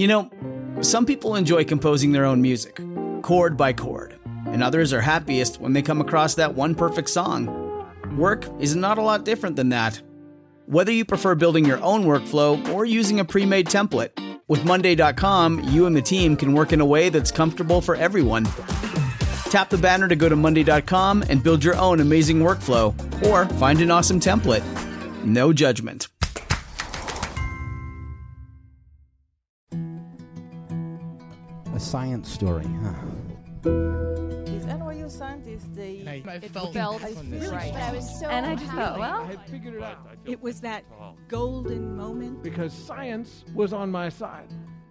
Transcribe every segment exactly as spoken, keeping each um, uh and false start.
You know, some people enjoy composing their own music, chord by chord, and others are happiest when they come across that one perfect song. Work is not a lot different than that. Whether you prefer building your own workflow or using a pre-made template, with Monday dot com, you and the team can work in a way that's comfortable for everyone. Tap the banner to go to Monday dot com and build your own amazing workflow, or find an awesome template. No judgment. A science story, huh? These N Y U scientists, they I, I it felt, felt on really this. right. I was so And I just thought, happy. well, I had figured it out. It was that golden moment. Because science was on my side.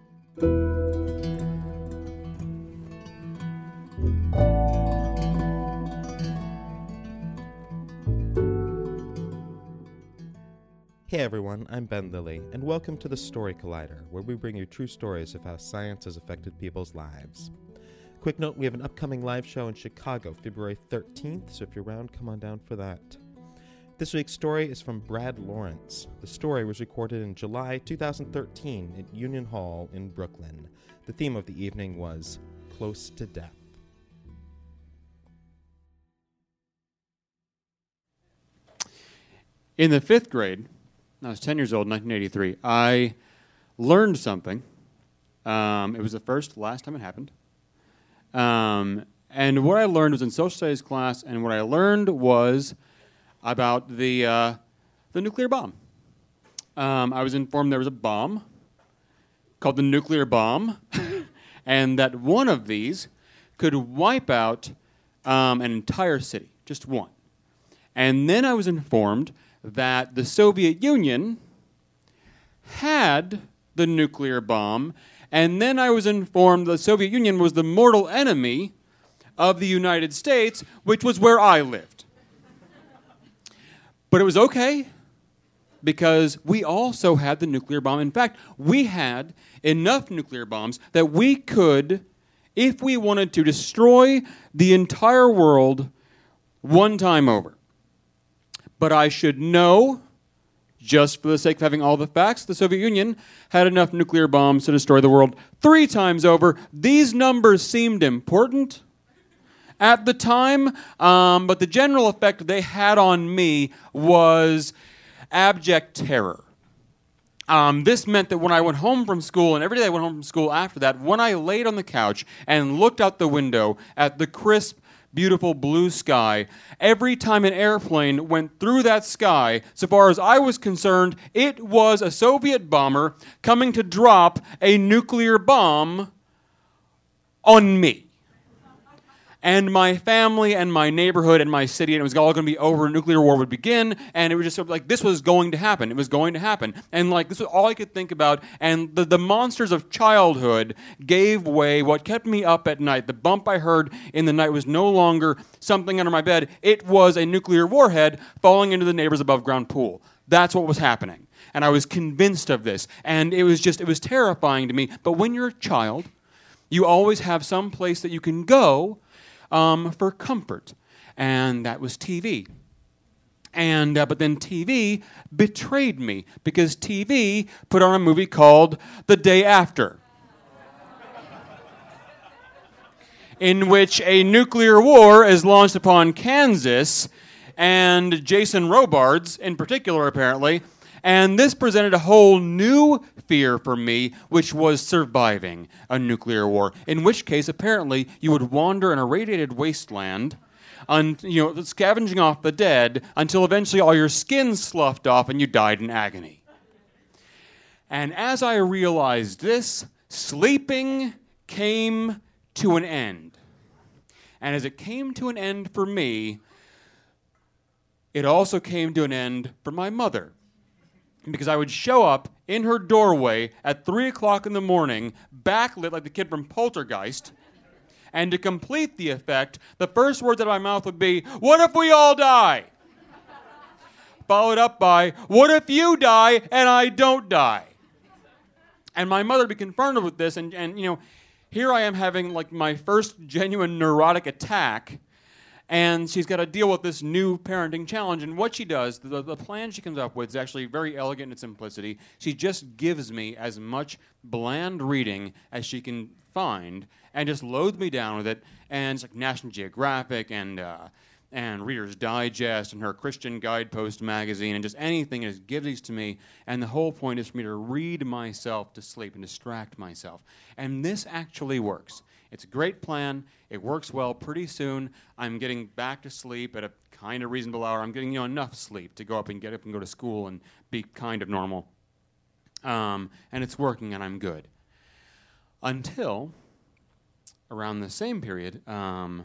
Hey everyone, I'm Ben Lilly, and welcome to the Story Collider, where we bring you true stories of how science has affected people's lives. Quick note, we have an upcoming live show in Chicago, February thirteenth, so if you're around, come on down for that. This week's story is from Brad Lawrence. The story was recorded in July two thousand thirteen at Union Hall in Brooklyn. The theme of the evening was Close to Death. In the fifth grade, I was ten years old, nineteen eighty-three, I learned something. Um, it was the first, last time it happened. Um, and what I learned was in social studies class, and what I learned was about the uh, the nuclear bomb. Um, I was informed there was a bomb called the nuclear bomb, and that one of these could wipe out um, an entire city, just one. And then I was informed that the Soviet Union had the nuclear bomb, and then I was informed the Soviet Union was the mortal enemy of the United States, which was where I lived. But it was okay, because we also had the nuclear bomb. In fact, we had enough nuclear bombs that we could, if we wanted to, destroy the entire world one time over. But I should know, just for the sake of having all the facts, the Soviet Union had enough nuclear bombs to destroy the world three times over. These numbers seemed important at the time, um, but the general effect they had on me was abject terror. Um, this meant that when I went home from school, and every day I went home from school after that, when I laid on the couch and looked out the window at the crisp, beautiful blue sky, every time an airplane went through that sky, so far as I was concerned, it was a Soviet bomber coming to drop a nuclear bomb on me. And my family and my neighborhood and my city, and it was all going to be over, nuclear war would begin, and it was just sort of like, this was going to happen. It was going to happen. And like, this was all I could think about, and the, the monsters of childhood gave way. What kept me up at night, the bump I heard in the night was no longer something under my bed. It was a nuclear warhead falling into the neighbor's above-ground pool. That's what was happening. And I was convinced of this. And it was just, it was terrifying to me. But when you're a child, you always have some place that you can go Um, for comfort, and that was T V. And uh, but then T V betrayed me, because T V put on a movie called The Day After, in which a nuclear war is launched upon Kansas, and Jason Robards in particular, apparently. And this presented a whole new fear for me, which was surviving a nuclear war, in which case, apparently, you would wander in a radiated wasteland, un, you know, scavenging off the dead, until eventually all your skin sloughed off and you died in agony. And as I realized this, sleeping came to an end. And as it came to an end for me, it also came to an end for my mother. Because I would show up in her doorway at three o'clock in the morning, backlit like the kid from Poltergeist, and to complete the effect, the first words out of my mouth would be, "What if we all die?" Followed up by, "What if you die and I don't die?" And my mother would be confronted with this, and, and you know, here I am having like my first genuine neurotic attack, And she's got to deal with this new parenting challenge. And what she does, the, the plan she comes up with is actually very elegant in its simplicity. She just gives me as much bland reading as she can find and just loads me down with it. And it's like National Geographic and uh, and Reader's Digest and her Christian Guidepost magazine and just anything. It just gives these to me. And the whole point is for me to read myself to sleep and distract myself. And this actually works. It's a great plan. It works well. Pretty soon, I'm getting back to sleep at a kind of reasonable hour. I'm getting you know enough sleep to go up and get up and go to school and be kind of normal. Um, and it's working, and I'm good. Until around the same period, um,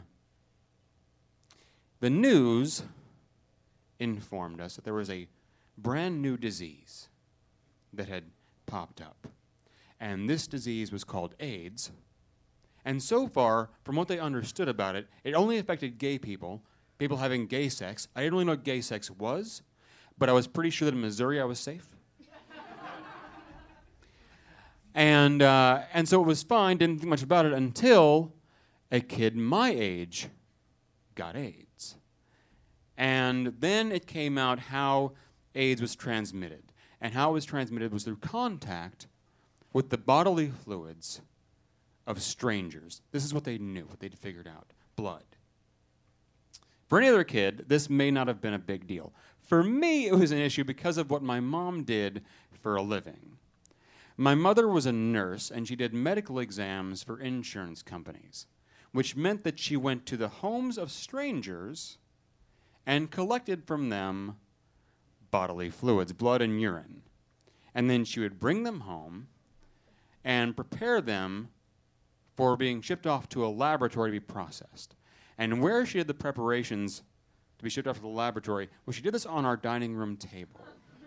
the news informed us that there was a brand new disease that had popped up. And this disease was called AIDS. And so far, from what they understood about it, it only affected gay people, people having gay sex. I didn't really know what gay sex was, but I was pretty sure that in Missouri I was safe. and uh, and so it was fine, didn't think much about it until a kid my age got AIDS. And then it came out how AIDS was transmitted. And how it was transmitted was through contact with the bodily fluids of strangers. This is what they knew, what they'd figured out. Blood. For any other kid, this may not have been a big deal. For me, it was an issue because of what my mom did for a living. My mother was a nurse, and she did medical exams for insurance companies, which meant that she went to the homes of strangers and collected from them bodily fluids, blood and urine. And then she would bring them home and prepare them for being shipped off to a laboratory to be processed. And where she did the preparations to be shipped off to the laboratory, well, she did this on our dining room table.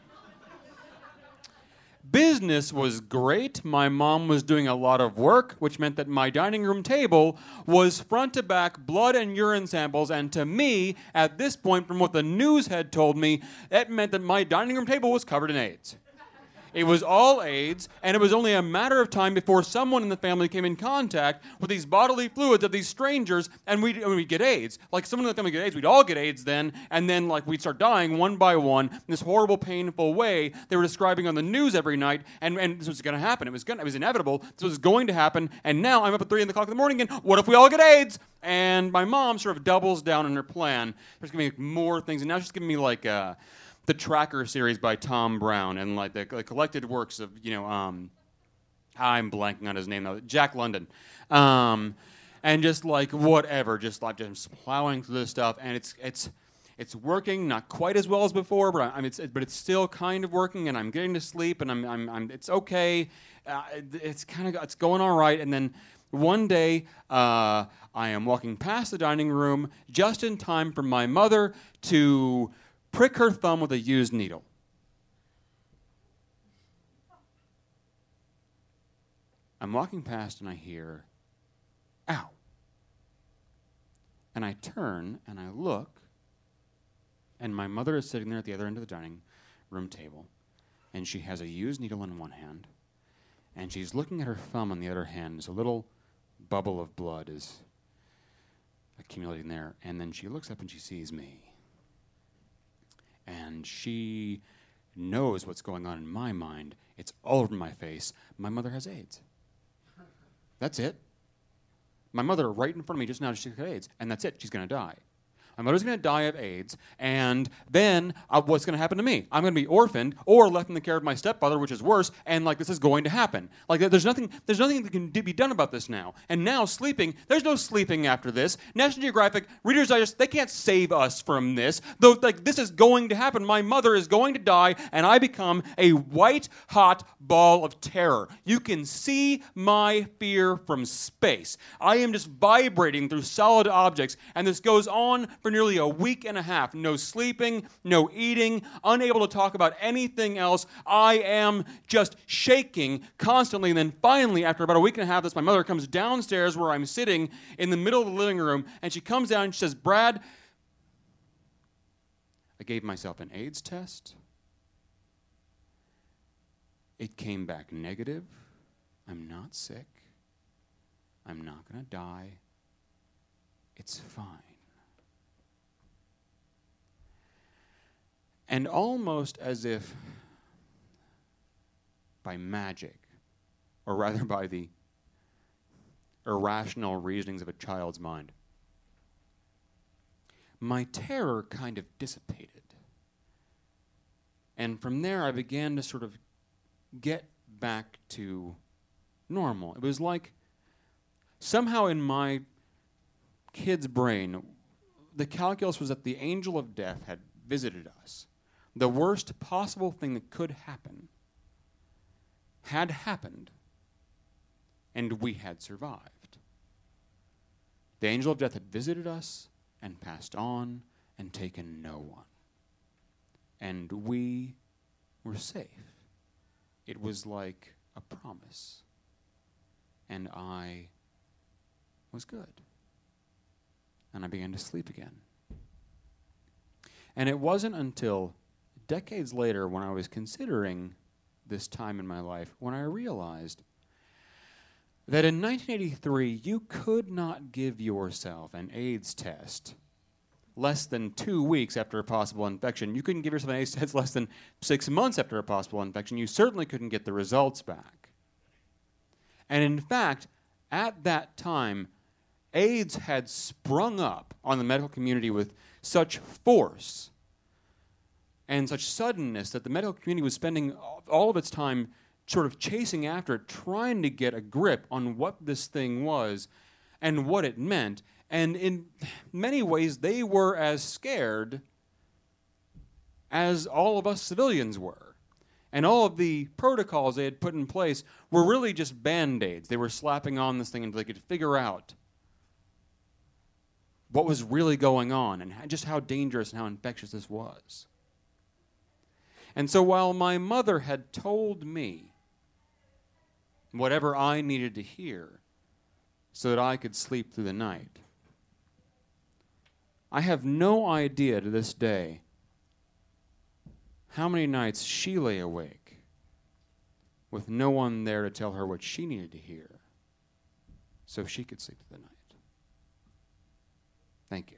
Business was great. My mom was doing a lot of work, which meant that my dining room table was front to back blood and urine samples. And to me, at this point, from what the news had told me, it meant that my dining room table was covered in AIDS. It was all AIDS, and it was only a matter of time before someone in the family came in contact with these bodily fluids of these strangers, and we'd, and we'd get AIDS. Like, someone in the family get AIDS, we'd all get AIDS then, and then, like, we'd start dying one by one in this horrible, painful way they were describing on the news every night, and, and this was going to happen. It was gonna, it was inevitable. This was going to happen, and now I'm up at three o'clock in the morning, and what if we all get AIDS? And my mom sort of doubles down on her plan. She's giving me more things, and now she's giving me, like, uh, the Tracker series by Tom Brown and like the, the collected works of, you know, um, I'm blanking on his name now, Jack London. Um, and just like whatever, just like just plowing through this stuff. And it's it's it's working, not quite as well as before, but I, I mean, it's, it, but it's still kind of working, and I'm getting to sleep, and I'm, I'm, I'm it's okay. Uh, it, it's kind of, it's going all right. And then one day, uh, I am walking past the dining room just in time for my mother to prick her thumb with a used needle. I'm walking past and I hear, ow. And I turn and I look, and my mother is sitting there at the other end of the dining room table, and she has a used needle in one hand, and she's looking at her thumb on the other hand as a little bubble of blood is accumulating there, and then she looks up and she sees me. And she knows what's going on in my mind. It's all over my face. My mother has AIDS. That's it. My mother, right in front of me just now, she's got AIDS. And that's it. She's going to die. My mother's going to die of AIDS, and then uh, what's going to happen to me? I'm going to be orphaned or left in the care of my stepfather, which is worse, and like this is going to happen. Like there's nothing there's nothing that can be done about this now. And now sleeping, there's no sleeping after this. National Geographic, Reader's Digest, they can't save us from this. Though like this is going to happen. My mother is going to die, and I become a white-hot ball of terror. You can see my fear from space. I am just vibrating through solid objects, and this goes on for nearly a week and a half. No sleeping, no eating, unable to talk about anything else. I am just shaking constantly. And then finally, after about a week and a half, this my mother comes downstairs where I'm sitting in the middle of the living room, and she comes down and she says, Brad, I gave myself an AIDS test. It came back negative. I'm not sick. I'm not going to die. It's fine. And almost as if by magic, or rather by the irrational reasonings of a child's mind, my terror kind of dissipated. And from there, I began to sort of get back to normal. It was like somehow in my kid's brain, the calculus was that the angel of death had visited us. The worst possible thing that could happen had happened, and we had survived. The angel of death had visited us and passed on and taken no one. And we were safe. It was like a promise. And I was good. And I began to sleep again. And it wasn't until decades later, when I was considering this time in my life, when I realized that in nineteen eighty-three, you could not give yourself an AIDS test less than two weeks after a possible infection. You couldn't give yourself an AIDS test less than six months after a possible infection. You certainly couldn't get the results back. And in fact, at that time, AIDS had sprung up on the medical community with such force and such suddenness that the medical community was spending all of its time sort of chasing after it, trying to get a grip on what this thing was and what it meant. And in many ways, they were as scared as all of us civilians were. And all of the protocols they had put in place were really just Band-Aids. They were slapping on this thing until they could figure out what was really going on and just how dangerous and how infectious this was. And so while my mother had told me whatever I needed to hear so that I could sleep through the night, I have no idea to this day how many nights she lay awake with no one there to tell her what she needed to hear so she could sleep through the night. Thank you.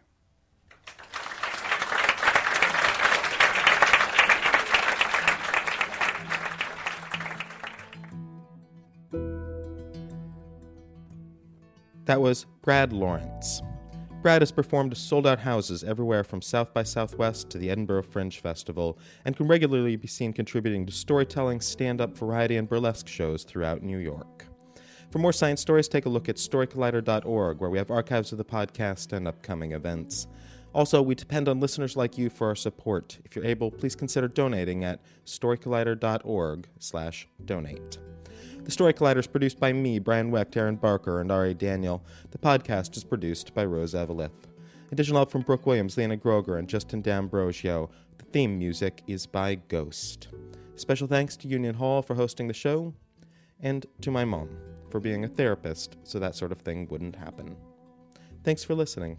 That was Brad Lawrence. Brad has performed sold-out houses everywhere from South by Southwest to the Edinburgh Fringe Festival, and can regularly be seen contributing to storytelling, stand-up, variety, and burlesque shows throughout New York. For more science stories, take a look at story collider dot org, where we have archives of the podcast and upcoming events. Also, we depend on listeners like you for our support. If you're able, please consider donating at story collider dot org slash donate. The Story Collider is produced by me, Brian Wecht, Aaron Barker, and Ari Daniel. The podcast is produced by Rose Evelith. Additional help from Brooke Williams, Lena Groger, and Justin D'Ambrosio. The theme music is by Ghost. Special thanks to Union Hall for hosting the show, and to my mom for being a therapist so that sort of thing wouldn't happen. Thanks for listening.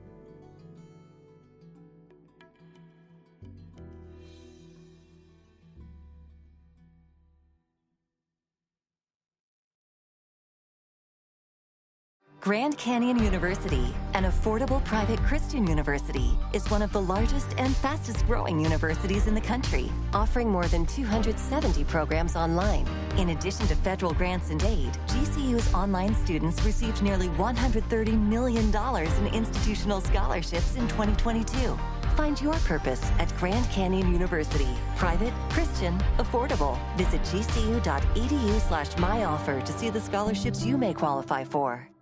Grand Canyon University, an affordable private Christian university, is one of the largest and fastest growing universities in the country, offering more than two hundred seventy programs online. In addition to federal grants and aid, G C U's online students received nearly one hundred thirty million dollars in institutional scholarships in twenty twenty-two. Find your purpose at Grand Canyon University. Private, Christian, affordable. Visit gcu dot e d u slash my offer to see the scholarships you may qualify for.